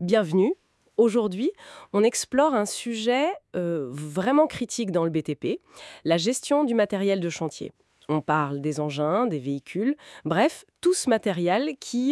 Bienvenue. Aujourd'hui, on explore un sujet vraiment critique dans le BTP, la gestion du matériel de chantier. On parle des engins, des véhicules, bref, tout ce matériel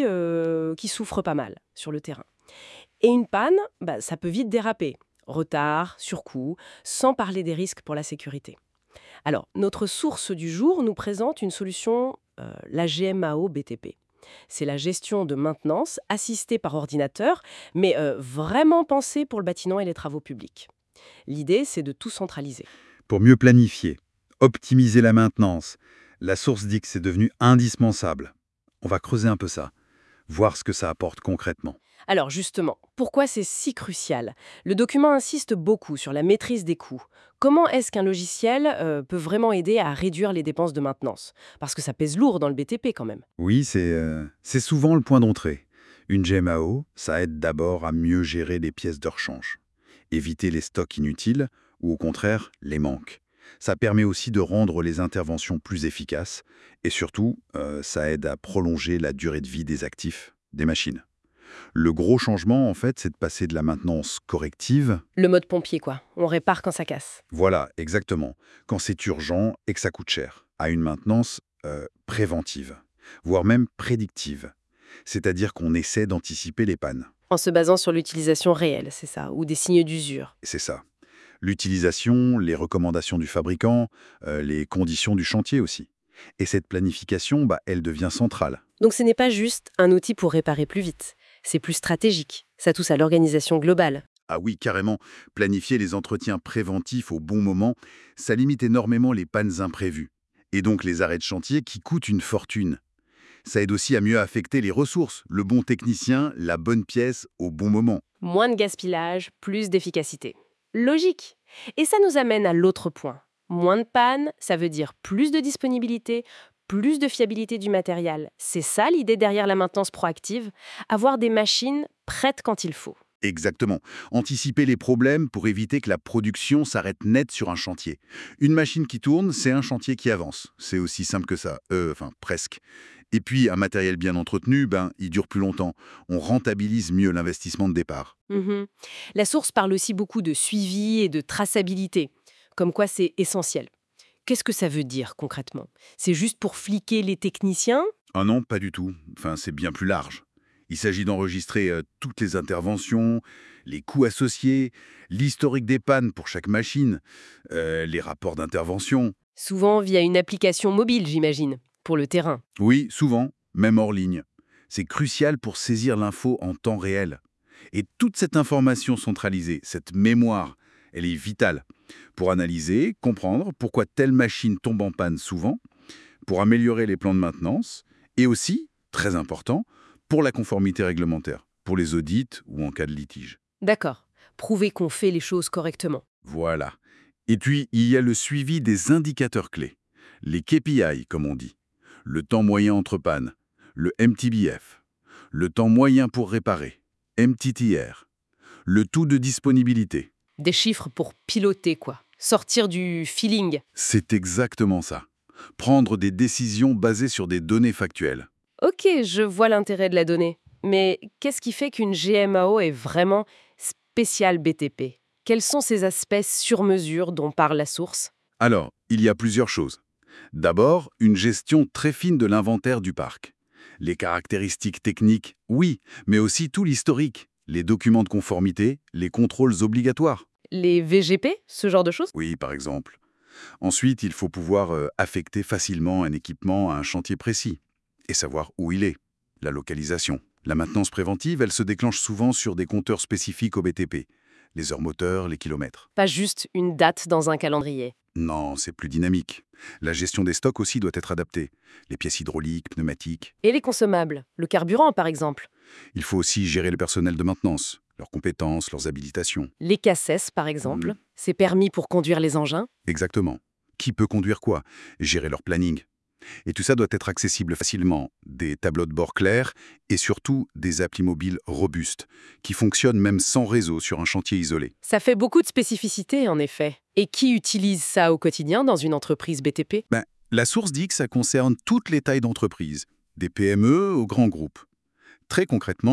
qui souffre pas mal sur le terrain. Et une panne, ça peut vite déraper. Retard, surcoût, sans parler des risques pour la sécurité. Alors, notre source du jour nous présente une solution, la GMAO BTP. C'est la gestion de maintenance assistée par ordinateur, mais vraiment pensée pour le bâtiment et les travaux publics. L'idée, c'est de tout centraliser. Pour mieux planifier, optimiser la maintenance, la source dit que c'est devenu indispensable. On va creuser un peu ça, voir ce que ça apporte concrètement. Alors justement, pourquoi c'est si crucial? Le document insiste beaucoup sur la maîtrise des coûts. Comment est-ce qu'un logiciel peut vraiment aider à réduire les dépenses de maintenance? Parce que ça pèse lourd dans le BTP quand même. Oui, c'est souvent le point d'entrée. Une GMAO, ça aide d'abord à mieux gérer les pièces de rechange, éviter les stocks inutiles ou au contraire les manques. Ça permet aussi de rendre les interventions plus efficaces et surtout, ça aide à prolonger la durée de vie des actifs, des machines. Le gros changement, en fait, c'est de passer de la maintenance corrective, Le mode pompier, quoi. On répare quand ça casse. voilà, exactement, quand c'est urgent et que ça coûte cher, à une maintenance préventive, voire même prédictive. C'est-à-dire qu'on essaie d'anticiper les pannes. En se basant sur l'utilisation réelle, c'est ça, ou des signes d'usure. Et c'est ça. L'utilisation, les recommandations du fabricant, les conditions du chantier aussi. Et cette planification, elle devient centrale. Donc ce n'est pas juste un outil pour réparer plus vite. C'est plus stratégique. Ça touche à l'organisation globale. Ah oui, carrément. Planifier les entretiens préventifs au bon moment, ça limite énormément les pannes imprévues. Et donc les arrêts de chantier qui coûtent une fortune. Ça aide aussi à mieux affecter les ressources, le bon technicien, la bonne pièce au bon moment. Moins de gaspillage, plus d'efficacité. Logique. Et ça nous amène à l'autre point. Moins de panne, ça veut dire plus de disponibilité, plus de fiabilité du matériel. C'est ça l'idée derrière la maintenance proactive, avoir des machines prêtes quand il faut. Exactement. Anticiper les problèmes pour éviter que la production s'arrête net sur un chantier. Une machine qui tourne, c'est un chantier qui avance. C'est aussi simple que ça. Enfin, presque. Et puis, un matériel bien entretenu, il dure plus longtemps. On rentabilise mieux l'investissement de départ. Mhm. La source parle aussi beaucoup de suivi et de traçabilité, comme quoi c'est essentiel. Qu'est-ce que ça veut dire concrètement? C'est juste pour fliquer les techniciens? Ah non, pas du tout. Enfin, c'est bien plus large. Il s'agit d'enregistrer toutes les interventions, les coûts associés, l'historique des pannes pour chaque machine, les rapports d'intervention. Souvent via une application mobile, j'imagine, pour le terrain. Oui, souvent, même hors ligne. C'est crucial pour saisir l'info en temps réel. Et toute cette information centralisée, cette mémoire, elle est vitale pour analyser, comprendre pourquoi telle machine tombe en panne souvent, pour améliorer les plans de maintenance, et aussi, très important, pour la conformité réglementaire, pour les audits ou en cas de litige. D'accord. Prouver qu'on fait les choses correctement. Voilà. Et puis, il y a le suivi des indicateurs clés, les KPI, comme on dit, le temps moyen entre pannes, le MTBF, le temps moyen pour réparer, MTTR, le taux de disponibilité. Des chiffres pour piloter, quoi. Sortir du feeling. C'est exactement ça. Prendre des décisions basées sur des données factuelles. Ok, je vois l'intérêt de la donnée. Mais qu'est-ce qui fait qu'une GMAO est vraiment spéciale BTP? Quels sont ces aspects sur mesure dont parle la source? Alors, il y a plusieurs choses. D'abord, une gestion très fine de l'inventaire du parc. Les caractéristiques techniques, oui, mais aussi tout l'historique, les documents de conformité, les contrôles obligatoires. Les VGP, ce genre de choses? Oui, par exemple. Ensuite, il faut pouvoir affecter facilement un équipement à un chantier précis et savoir où il est, la localisation. La maintenance préventive, elle se déclenche souvent sur des compteurs spécifiques au BTP, les heures moteurs, les kilomètres. Pas juste une date dans un calendrier. Non, c'est plus dynamique. La gestion des stocks aussi doit être adaptée. Les pièces hydrauliques, pneumatiques. Et les consommables? Le carburant, par exemple? Il faut aussi gérer le personnel de maintenance, leurs compétences, leurs habilitations. Les CACES, par exemple? Mhm. C'est permis pour conduire les engins? Exactement. Qui peut conduire quoi? Gérer leur planning. Et tout ça doit être accessible facilement. Des tableaux de bord clairs et surtout des applis mobiles robustes, qui fonctionnent même sans réseau sur un chantier isolé. Ça fait beaucoup de spécificités, en effet. Et qui utilise ça au quotidien dans une entreprise BTP? La source dit que ça concerne toutes les tailles d'entreprise, des PME aux grands groupes. Très concrètement,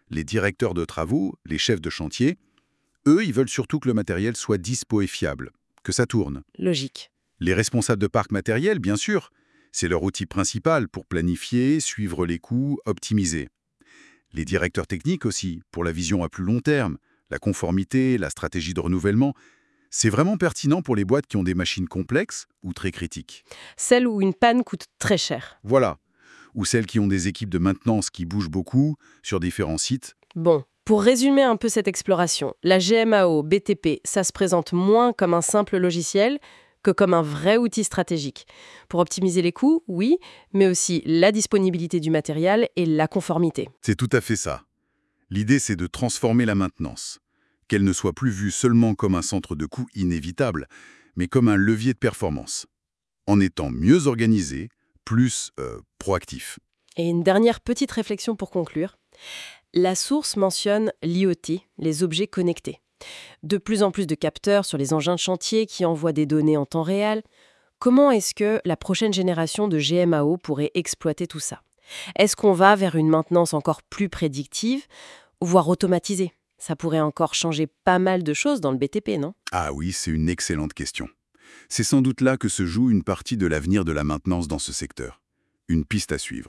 Les directeurs de travaux, les chefs de chantier, eux, ils veulent surtout que le matériel soit dispo et fiable, que ça tourne. Logique. Les responsables de parc matériel, bien sûr, c'est leur outil principal pour planifier, suivre les coûts, optimiser. Les directeurs techniques aussi, pour la vision à plus long terme, la conformité, la stratégie de renouvellement. C'est vraiment pertinent pour les boîtes qui ont des machines complexes ou très critiques. Celle où une panne coûte très cher. Voilà. Ou celles qui ont des équipes de maintenance qui bougent beaucoup sur différents sites. Bon, pour résumer un peu cette exploration, la GMAO BTP, ça se présente moins comme un simple logiciel que comme un vrai outil stratégique. Pour optimiser les coûts, oui, mais aussi la disponibilité du matériel et la conformité. C'est tout à fait ça. L'idée, c'est de transformer la maintenance. Qu'elle ne soit plus vue seulement comme un centre de coûts inévitable, mais comme un levier de performance. En étant mieux organisé, plus proactif. Et une dernière petite réflexion pour conclure. La source mentionne l'IoT, les objets connectés. De plus en plus de capteurs sur les engins de chantier qui envoient des données en temps réel. Comment est-ce que la prochaine génération de GMAO pourrait exploiter tout ça? Est-ce qu'on va vers une maintenance encore plus prédictive, voire automatisée? Ça pourrait encore changer pas mal de choses dans le BTP, non? Ah oui, c'est une excellente question. C'est sans doute là que se joue une partie de l'avenir de la maintenance dans ce secteur. Une piste à suivre.